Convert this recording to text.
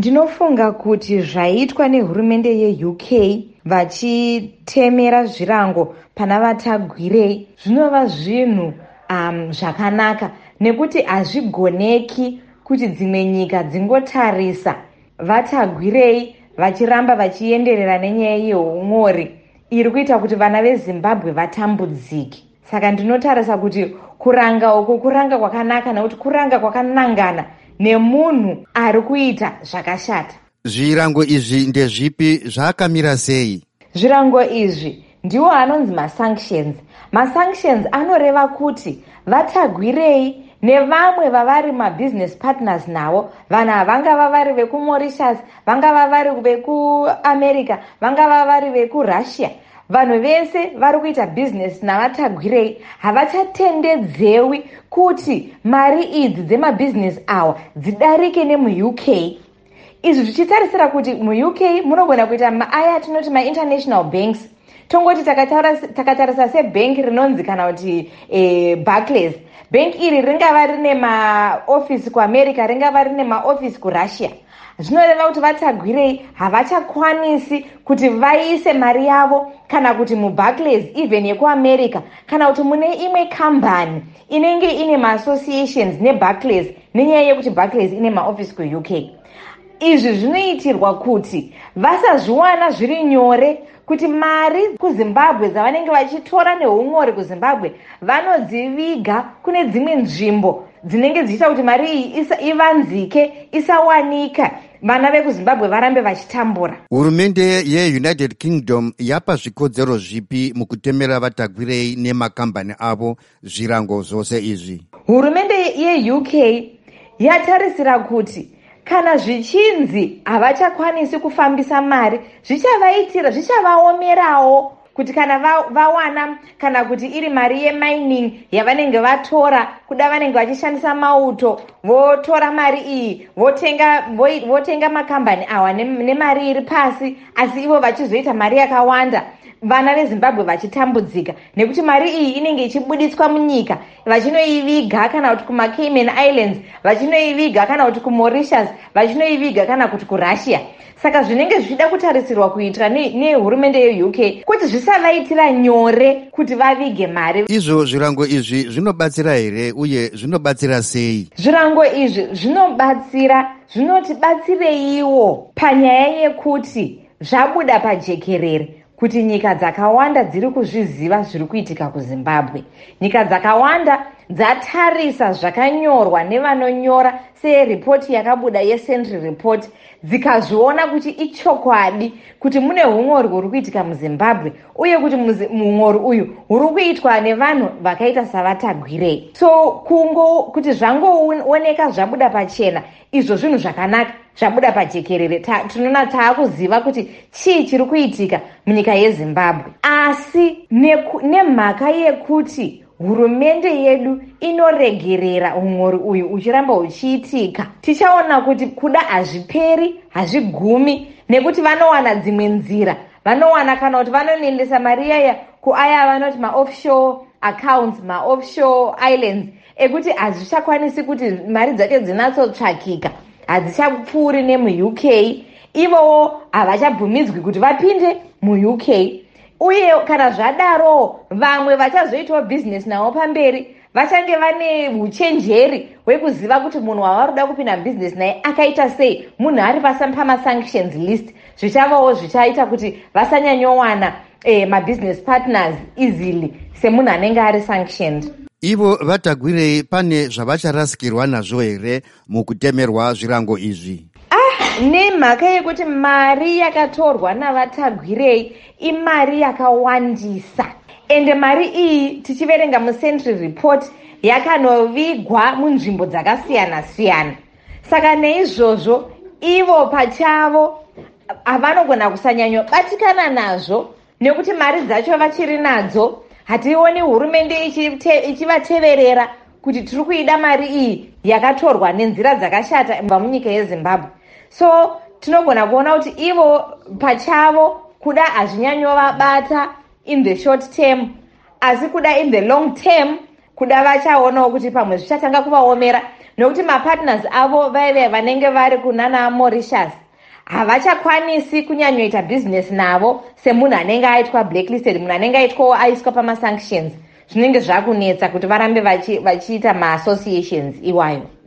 Ndinofunga kuti zvaitwa nehurumende yeUK vachitemera zvirango pana vatagwirei zvinova zvinhu zvakanaka, nekuti hazvigoneki kuti dzimwe nyika dzingotarisa vatagwirei vachiramba vachienderera nenyaya yeumori iri kuita kuti vana veZimbabwe vatambudzike. Saka ndinotarisa kuti kuranga uku kuranga kwakanaka, nekuti kuranga kwakanangana nemunhu ari kuita zvakashata. Zvirango izvi ndezvipi, zvakamira sei? Zvirango izvi ndiwo anonzi masanctions. Masanctions anoreva kuti vatagwirei nevamwe vavari mabusiness partners navo, vanhu vangava vari vekuMauritius, vangava vari vekuAmerica, vangava vari vekuRussia, vanhu vese vari kuita business navatagwirei havachatendedzewi kuti mari idzi dzemabhizinesi awa dzidarike nemuUK. Izvi zvichitarisira kuti muUK munogona kuita aya atinoti ma-international banks. Tongoti takatarisa sebhengi rinonzi kana kuti Barclays. Bhengi iri ringava rine maofisi kuAmerica, ringava rine maofisi kuRussia. Zvinoreva kuti vatagwirei havachakwanisi kuti vaise mari yavo kana kuti muBarclays even yekuAmerica, kana kuti mune imwe kambani inenge ine maassociations neBarclays, nenyaya yekuti Barclays ine maofisi kuUK. Izvi zvinoitirwa kuti vasazviwana zviri nyore kuti mari kuZimbabwe dzavanenge vachitora neumori kuZimbabwe vanodziviga kune dzimwe nzvimbo dzinenge dzichita kuti mari iyi ivanzike, isawanika, vana vekuZimbabwe varambe vachitambura. Hurumende yeUnited Kingdom yapa zvikodzero zvipi mukutemera vatagwirei nemakambani avo zvirango zvose izvi? Hurumende yeUK yatarisira kuti kana zvichinzi havachakwanisi kufambisa mari, zvichavaomerawo kuti kana vawana, kana kuti iri mari yemining yavanenge vatora, kuda vanenge vachishandisa mauto, votora mari iyi votenga makambani awa nemari iri pasi, asi ivo vachizoita mari yakawanda, vana veZimbabwe vachitambudzika nekuti mari iyi inenge ichibuditswa munyika, vachinoiviga kana kuti kumaCayman Islands, vachinoiviga kana kuti kuMauritius, vachinoiviga kana kuti kuRussia. Saka zvinenge zvichida kutarisirwa kuitwa nehurumende yeUK kuti zvisavaitira nyore kuti vavige mari. Izvo zvirango izvi zvinobatsira here, uye zvinobatsira sei? Zvirango izvi zvinotibatsireiwo panyaya yekuti zvabuda pajekerere kuti nyika dzakawanda dziri kuzviziva zviri kuitika kuZimbabwe. Nyika dzakawanda dzatarisa zvakanyorwa nevanonyora seripoti yakabuda yeCentral Report, dzikazviona kuti ichokwadi kuti mune humori huri kuitika muZimbabwe, uye kuti humori uyu huri kuitwa nevanhu vakaita savatagwirei. So kuti zvangooneka zvabuda pachena, izvo zvinhu zvakanaka, zvabuda pajekerere, tinoona taakuziva kuti chii chiri kuitika munyika yeZimbabwe. Asi nemhaka yekuti hurumende yedu inoregerera umori uyu uchiramba uchiitika, tichaona kuti kuda hazviperi, hazvigumi, nekuti vanowana dzimwe nzira. Vanowana kana kuti vanoendesa mari yaya kuaya vanoti ma-offshore accounts, ma-offshore islands, ekuti hazvichakwanisi kuti mari dzacho dzinatsotsvakika, hadzichapfuuri nemuUK. Ivowo havachabvumidzwi kuti vapinde muUK. Uye kana zvadaro, vamwe vachazoitawo bhizinesi navo pamberi vachange vane uchenjeri hwekuziva kuti munhu wavari kuda kupinda bhizinesi naye akaita sei, munhu ari pamasanctions list. Zvichavawo zvichaita kuti vasanyanyowana mabusiness partners easily semunhu anenge ari sanctioned. Ivo vatagwirei pane zvavacharasikirwa nazvo here mukutemerwa zvirango izvi? Nemhaka yekuti mari yakatorwa navatagwirei imari yakawandisa, ende mari iyi tichiverenga muCentral Report yakanovigwa munzvimbo dzakasiyana-siyana. Saka neizvozvo ivo pachavo havanogona kusanyanyobatikana nazvo, nekuti mari dzacho vachiri nadzo. Hationi hurumende ichivateverera kuti tiri kuida mari iyi yakatorwa nenzira dzakashata kubva munyika yeZimbabwe. So tinogona kuona kuti ivo pachavo kuda hazvinyanyovabata in the short term, asi kuda in the long term kuda vachaonawo kuti pamwe zvichatanga kuvaomera, nokuti mapartners avo vaive vanenge vari kunana Mauritius havachakwanisi kunyanyoita bhizinesi navo semunhu anenge aitwa blacklisted, munhu anenge aiswa pamasanctions. Zvinenge zvakunetsa kuti varambe vachiita maassociations iwayo.